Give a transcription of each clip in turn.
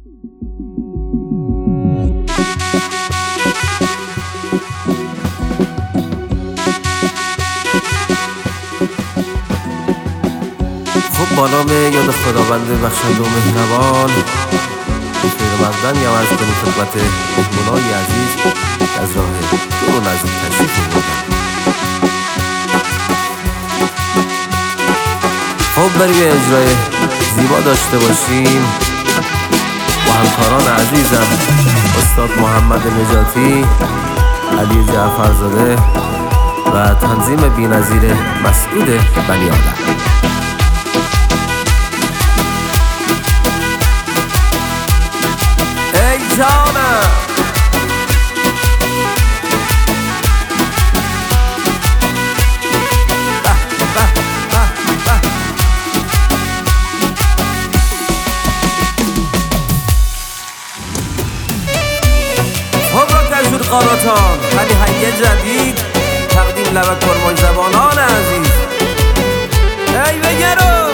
خب با نام یاد خداوند بخشنده و مهربان خیرمندان یا عرض کنیم خدمت مهمانای عزیز از راه دور و نزدیک تشریف آوردن. خب بریم اجرای زیبا داشته باشیم با همکاران عزیزم استاد محمد نجاتی، علی جعفرزاده و تنظیم بی‌نظیر مسعود بنی‌آدم. ای جانم قاراتان ولی هنگ جدید تقدیم لب کرمان زبانان عزیز. ای بگرو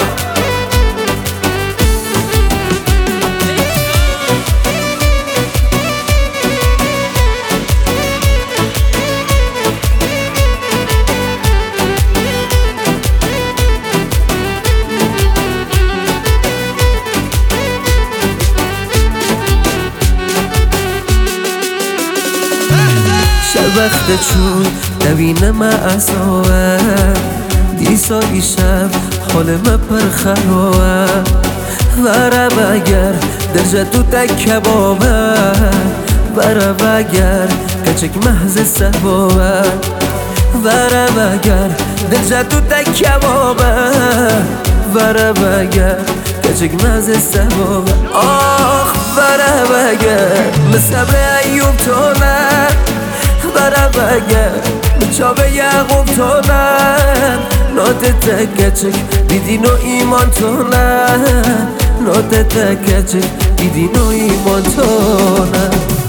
وقت چون نبینم اعصابه دیسا شب حال پر خرابه ورم اگر درجه تو تک کبابه ورم اگر کچک محض صحبابه ورم اگر درجه تو تک کبابه ورم اگر کچک محض صحبابه آخ ورم اگر مصبر ایوب تونه برم اگر چاوه یعقوب تونم نوت تکچک بیدین و ایمان تونم نوت تکچک بیدین و ایمان تونم.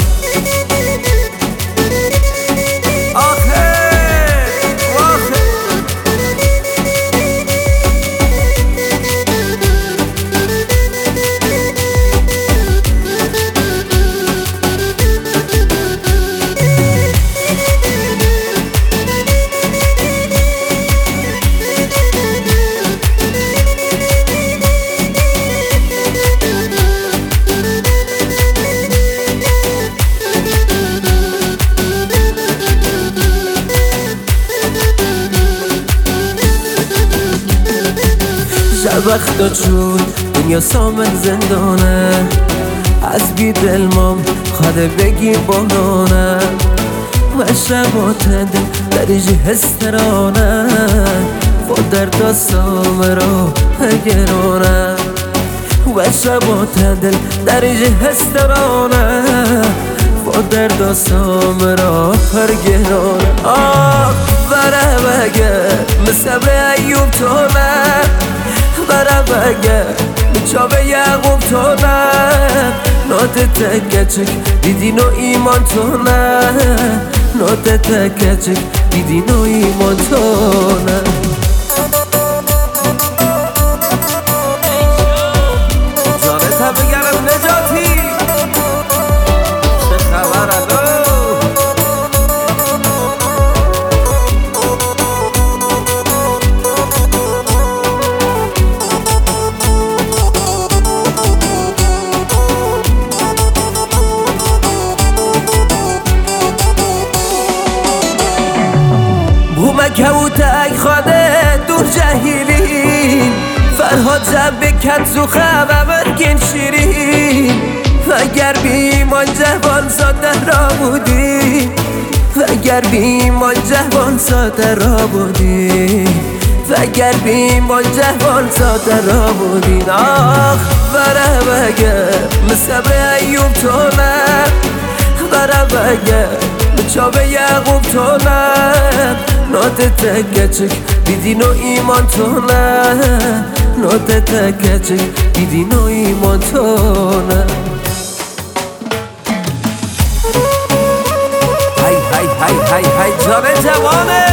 وقتا چون دنیا سامن زندانه از بی دلمام خواده بگی بانانه و شبات دل دریجی هسترانه با درد سامرا گرانه و شبات دل دریجی هسترانه با درد سامرا گرانه آه بره بگه مصبر ایوب تونه برم اگر چاوه یعقوب تونم نوت تکچک بیدین و ایمان تونم نوت تکچک بیدین و ایمان تونم. جانت هم بگرم نجاتی چه خبر الو کهوتک خواده دور جهیلین فرهاد جب کت زوخه و برگین شیرین وگر بیمان جوان ساده را بودی وگر بیمان جوان ساده را بودی وگر بیمان جوان ساده را بودین آخ بره بگه مصبر ایوب تونم بره بگه چاوه یعقوب تونم نوت تکچک بیدین و ایمان تونم نوت تکچک بیدین و ایمان تونم. های های های های های جان جوانه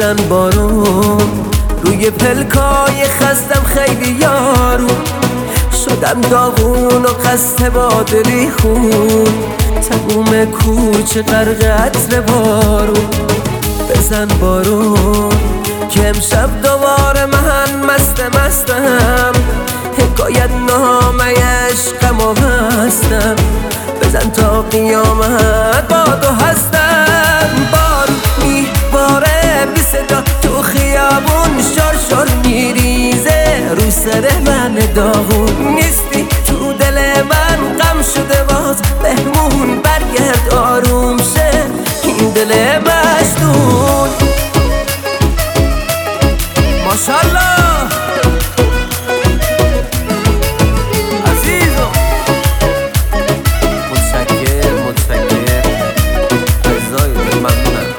بزن بارون روی پلکای خستم خیلی یارو شدم داغون و خسته با دلی خون تموم کوچه غرق عطر بارون بزن بارون که امشب دوباره من مستم حکایت نامه عشقم و هستم بزن تا قیامت با تو هستم بارون میباره بی صدا تو خیابون شار میریزه رو سر من داغون نیستی تو دل من غم شده باز بهمون برگرد آروم شه این دل مجنون ماشالله عزیزم متشکر عزیزای دل ممنونم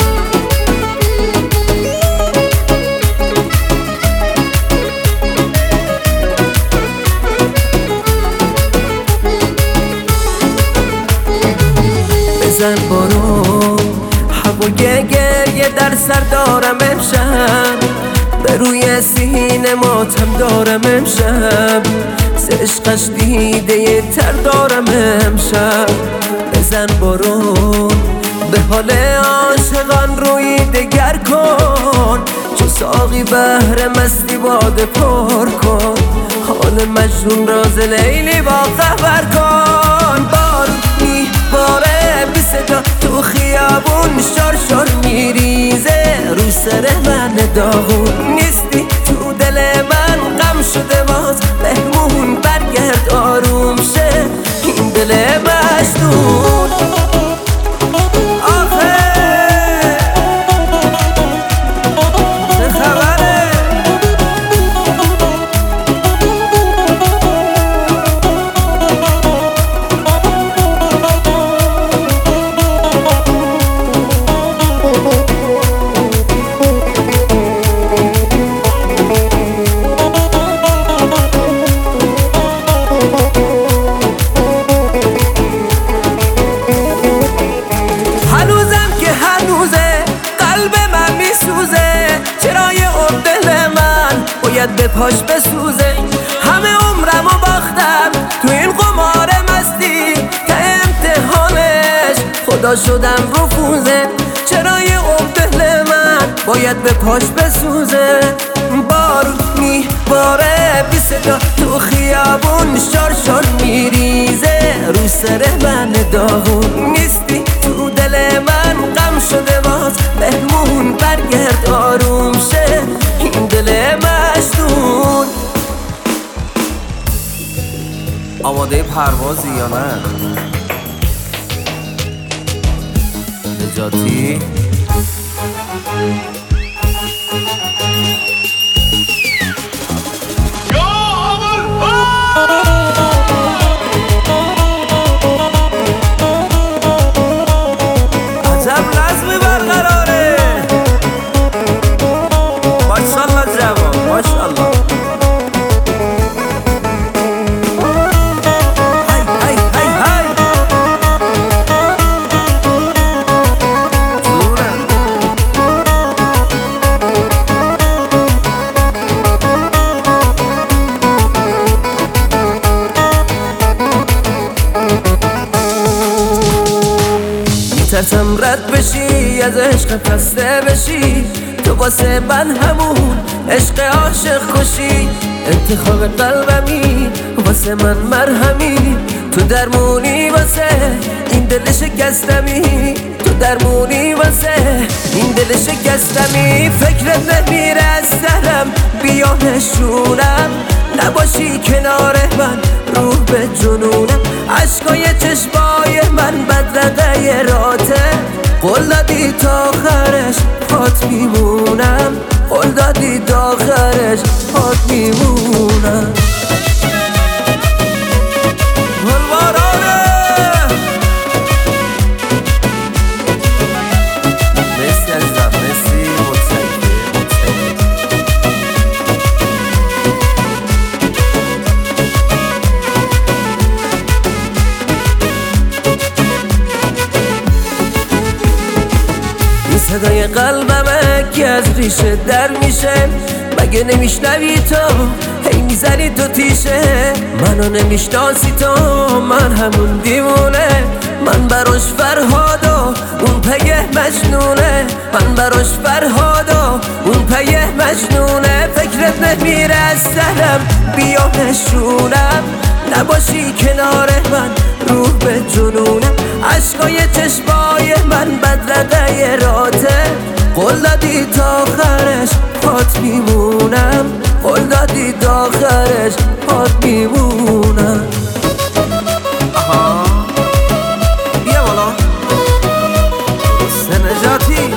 بزن بارون هوای گریه در سر دارم امشب به روی سینه ماتم دارم امشب ز عشقش دیده تر دارم امشب بزن بارون به حال عاشقان روی دگر کن چو ساقی بهر مستی باده پر کن حال مجنون راز لیلی با خبر کن بارون میباره بی صدا تو خیابون شار میریزه رو سر من داغون نیستی تو دل من غم شده باز بهمون برگرد آروم شه این دل مجنون به پاش بسوزه همه عمرمو باختم تو این قمار مستی تا امتحانش خدا شدم رفوزه چرا یه دل من باید به پاش بسوزه بارون میباره بی صدا تو خیابون شار میریزه رو سر من داغون نیستی تو دل من غم شده باز بهمون برگرد آروم شه این دل مجنون آماده پروازی یا نه؟ نجاتی عجب نظمی برقراره ماشالله جوان ماشالله ترسم رد بشی از عشق خسته بشی تو واسه من همون عشق عاشق کشی انتخاب قلبمی واسه من مرهمی تو درمونی واسه این دل شکستمی تو درمونی واسه این دل شکستمی فکرت نمیره از سرم بیا نشونم نباشی کنار من روح به جنونم عشقای چشمای من بدرقه راته قول دادی تا آخرش پات میمونم قول دادی تا آخرش پات میمونم صدای قلبمه که از ریشه در میشه. مگه نمیشنوی تو هی میزنی تو تیشه؟ منو نمیشناسی تو، من همون دیوونه. من براش فرهاد و اون پیه مجنونه. من براش فرهاد و اون پیه مجنونه. فکرت نمیره از سرم بیا نشونم، نباشی کنار من روح به جنونم. عشقای چشمای من بدرقه راته، قول دادی تا آخرش پات میمونم. قول دادی تا آخرش پات میمونم. آها بیا بالا حسین نجاتی.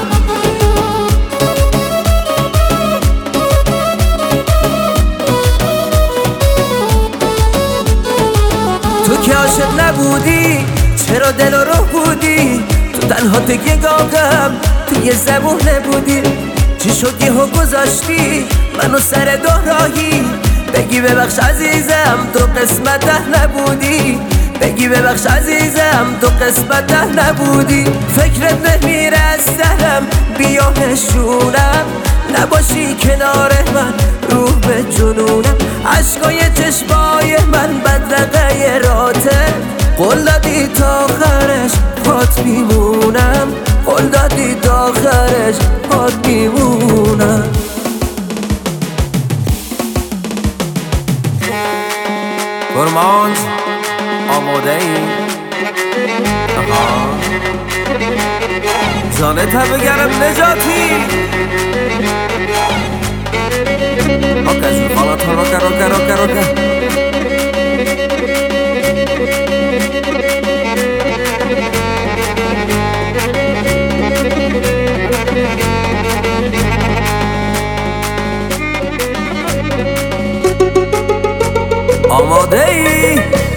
تو که عاشق نبودی چرا دل رو بودی؟ تو تنها تکیگاهم توی زبون نبودی. چی شد یهو گذاشتی منو سر دوراهی؟ بگی ببخش عزیزم تو قسمته نبودی. بگی ببخش عزیزم تو قسمته نبودی. فکرت نمیره از سرم بیا نشونم، نباشی کنار من روح به جنونم. عشقای چشمای من بدرقه راته، قول دادی تا آخرش پات میمونم. قول دادی تا آخرش پات میمونم. کرمانج آماده ای؟ آها جانت هم بگرم نجاتی. روکه خالات ها روکه آماده ای؟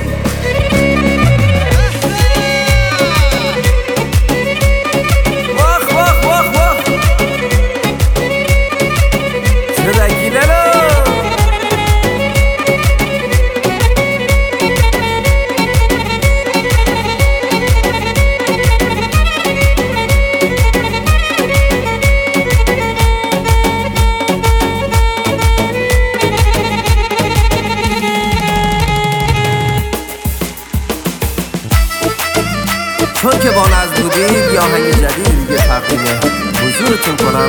واخ واخ واخ واخ چه دکیله رو چون که با ناز بودید یا آهنگ جدید دیگه تقدیم حضورتون کنم.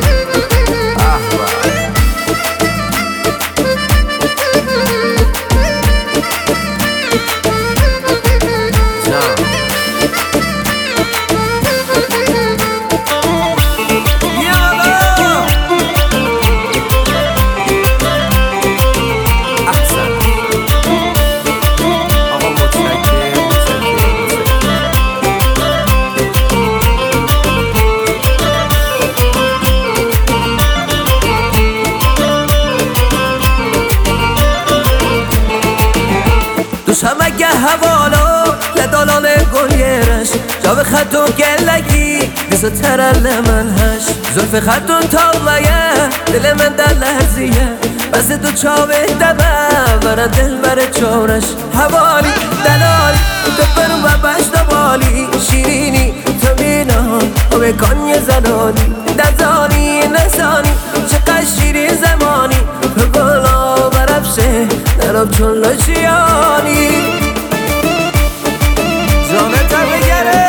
دوشم اگه حوالو لدالان گلیرش جاو خطون گلگی بیزو ترل منهش زلف خطون تاویه دل من در لرزیه بس دو چاوه دمه برا دل بر چورش حوالی دلالی تو برو و بشت بالی شیرینی تو بینا و بکن یه زنانی دزانی نزانی چقدر شیرین زمانی گلا برفشه نراب چون لشیانی جانت هم بگره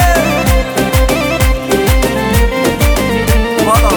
مالا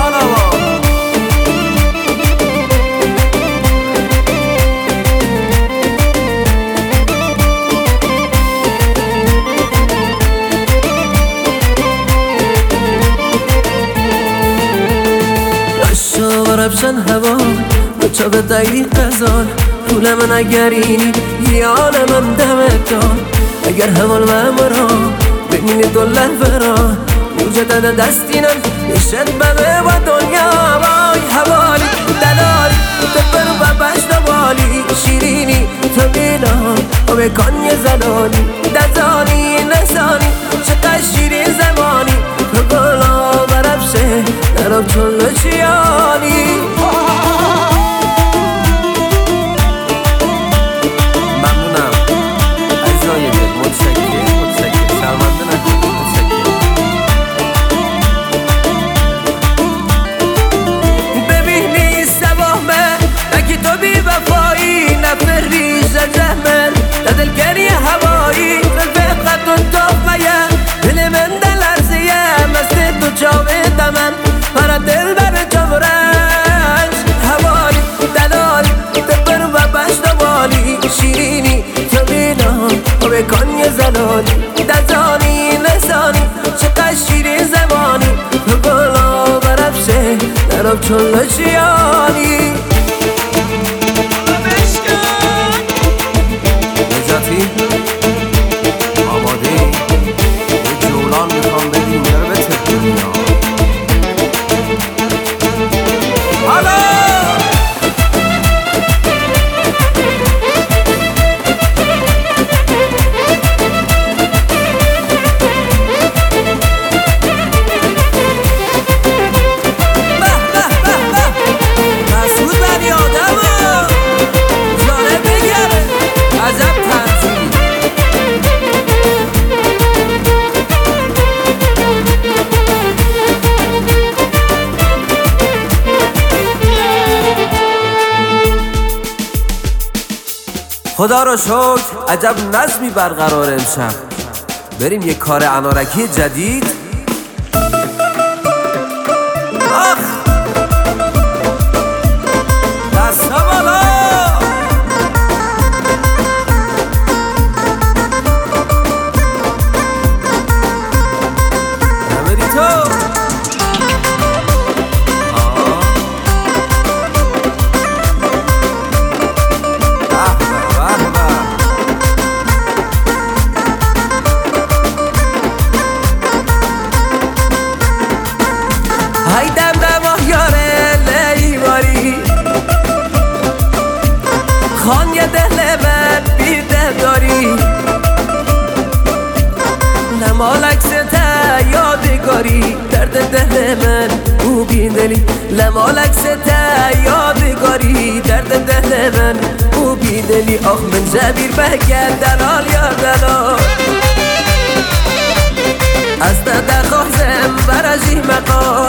لشا برفشن هوا چا به دقیق قزال پول من اگرینی یان من دمت دار. اگر حوال من مرا ببینی دلن فرا موجد دستینم نشد بمه با دنیا وای حوالی دلالی تو برو و بشت بالی شیرینی تو بینا و بکن یه زنانی دزانی نزانی چقدر شیرین زمانی تو گلا برفشه نراب چون لشیانی. چون لجیانی نجاتی آماده ای؟ یه جولان میخوام بدیم داره به تک دنیا حالا خدا رو شکر عجب نظمی برقرار امشب بریم یه کار انارکی جدید آخ دستا بالا نمیری تو های دم دم یاره لیواری خان یه دل من بیده داری لمالک ستا یادگاری درد دل من او بیدلی لمالک ستا یادگاری درد دل من او بیدلی آخ من جبیر بگل دلال یا دلال از دخوازم برجی مقال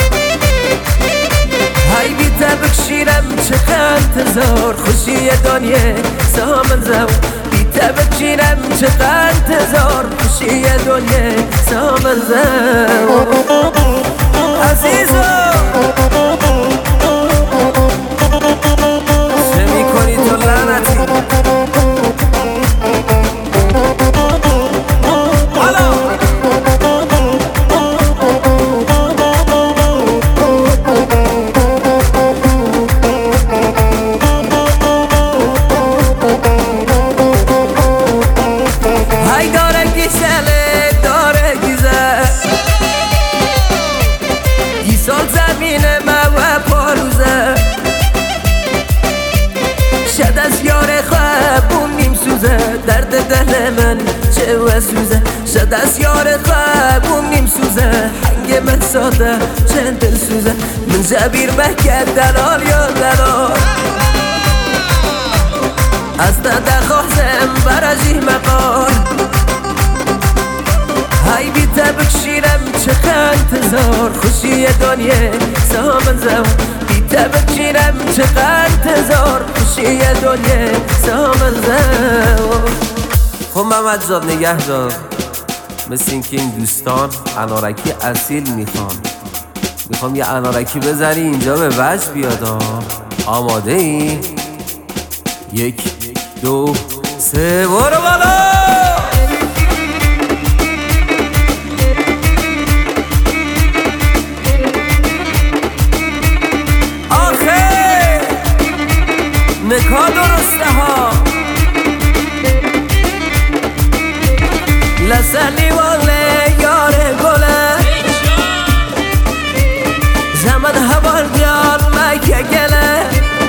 های بیتا بکشیرم چه انتظار خوشی دنیا سامن زو بیتا بکشیرم چه انتظار خوشی دنیا سامن زو عزیزو چه میکنی تو لعنتی شد از یار خوابون نیم سوزه درد دل من چه وسوزه شد از یار خوابون نیم سوزه هنگ من ساده چه دل سوزه من جبیر مکد دلال یا دلال از دخوازم برجی مقال های بیتا بکشیرم چه انتظار خوشی دنیا سامن زو بیتا بکشیرم چه انتظار خوشی دنیا سامن زو خب محمد جان نگه دار مثل این که این دوستان انارکی اصیل میخوام یه انارکی بزنی اینجا به وجه بیاد آماده ای؟ 1 2 3 برو بالا نکا درسته ها لسلی واله یاره گله زمن هوال بیار مکه گله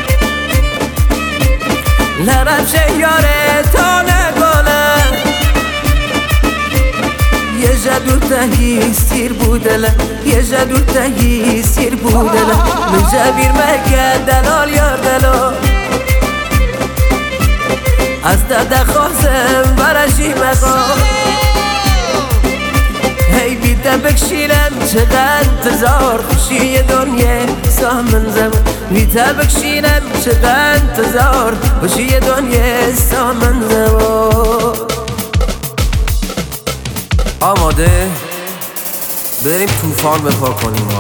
لرمشه یاره تانه گله یه جدو تهی سیر بودله یه جدو تهی سیر بودله من جبیر مکه دلال یا دلال از دخوازم برجی مقام هی بیتا بکشیرم چه انتظار خوشی دنیا سامن زم بیتا بکشیرم چه انتظار خوشی دنیا سامن زم آماده بریم طوفان بپا کنیم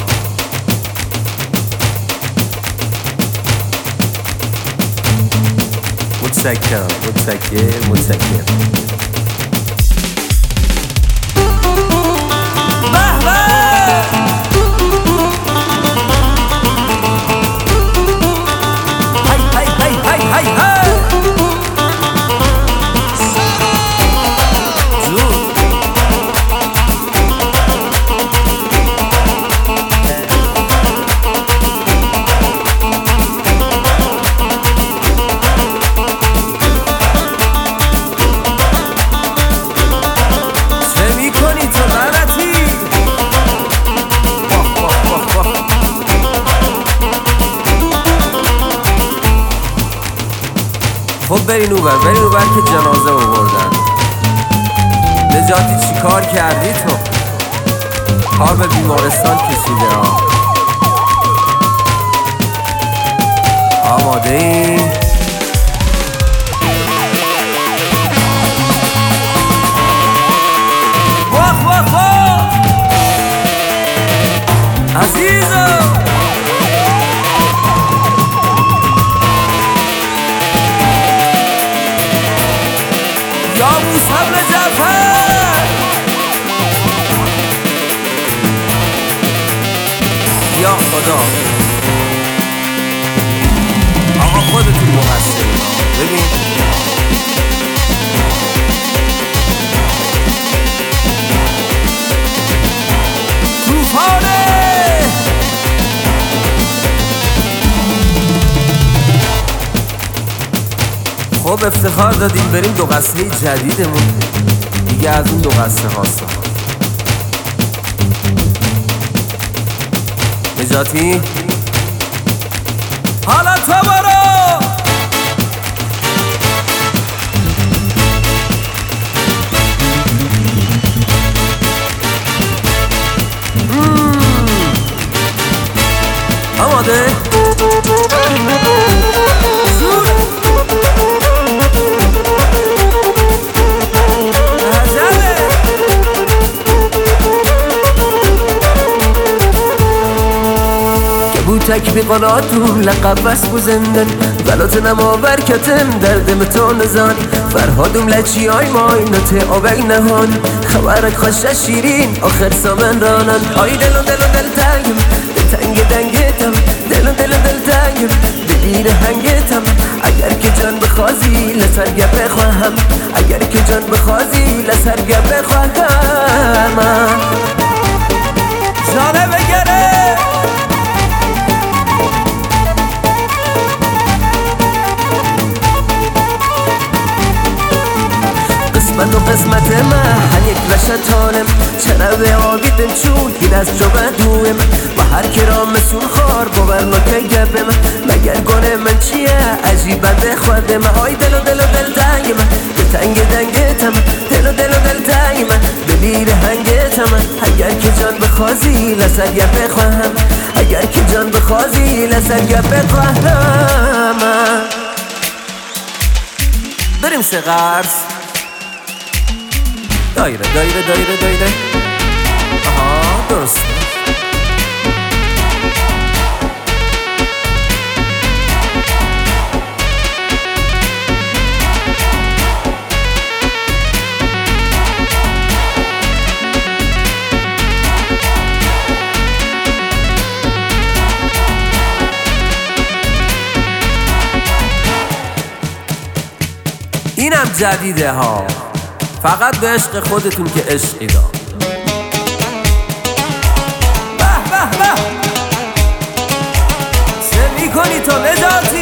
متشکرم برین اوبر که جنازه آوردن. نجاتی چی کار کردی تو؟ کار به بیمارستان کشیده ها. آماده ای؟ عزیزم یا موسی بن جعفر، یا خدا آقا خودتون مقصرین. ببین توفانه خب افتخار دادیم بریم 2 قصه جدیدمون دیگه از اون 2 قصه هاست. نجاتی حالا تو برو. آماده؟ تک بی قناتون لقب بس بزندن ولات نماور کتم دردم تو نزان فرهادم لچی های مای نته آبگ نهان خبرک خوش شیرین آخر سامن رانن آی دل تنگم دل دنگتم دل تنگم بگیر هنگتم اگر که جان بخوازی لسر گپ خواهم اگر که جان بخوازی لسر گپ خواهم جانه بگره من و قسمت من هر یک رشتانم چرا به آبیدم چون این از جو بدویم و هر کرام مسون خار باور نکه گبم مگر گونه من چیه عجیب بنده خودم آی دل تنگ من دنگتم دل تنگ من ببیر هنگتم اگر که جان بخوازی لسر گپ خواهم اگر که جان بخوازی لسر گپ خواهم بریم 3 قرص دایره آها درسته. اینم جدیده ها، فقط به عشق خودتون که عشقی دار. به چه میکنی تو نجاتی؟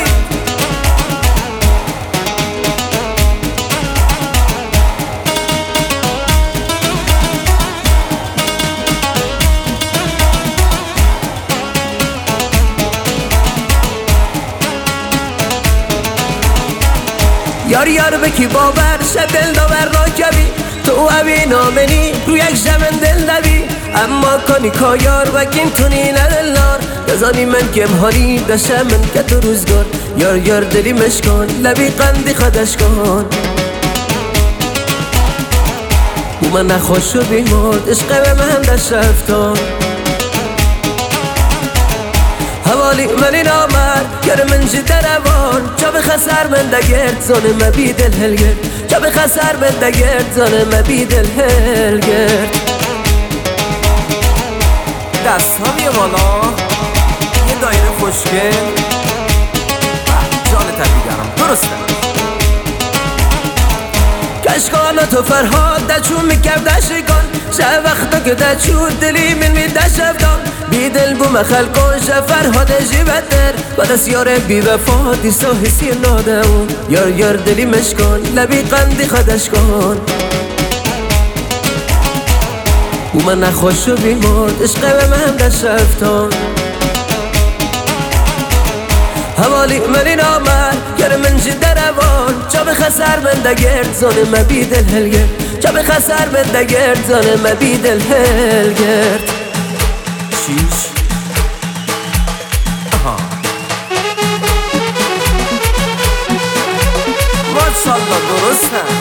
یار بکی باور شد دل داور را کبی تو اوی نامنی رو یک جمن دل دوی اما کنی کایار وکین تونی ندلار بزانی من کم هاری دشم من که تو روزگار یار دلی مشکان لبی قندی خودش کن او من نخوش و بیمارد عشق به من دشت افتان حوالی منی نامر گر من جده روان چا بخسر من دگرد زانه ما بی دل هلگرد چا بخسر من دگرد زانه ما بی دل هلگرد دست ها بیه بالا یه دایره خوشگل جان تبیگرم درسته کشکانا تو فرهاد دچون میکردش کن چه وقتا که دچون دلی من میدش افتان بی دل بوم خلقان فرهاد جیبت در و دست یار بی وفا دیسا حسی نادمون یار دلی مشکان لبی قندی خودش کن او من نخوش و بیمارد عشق به من دشت افتان حوالی منی نامر گر من جی دروان جا بخسر من دگرد زانه ما بیدل هلگرد جا بخسر من دگرد زانه ما بیدل هلگرد چیش ماشالله درسته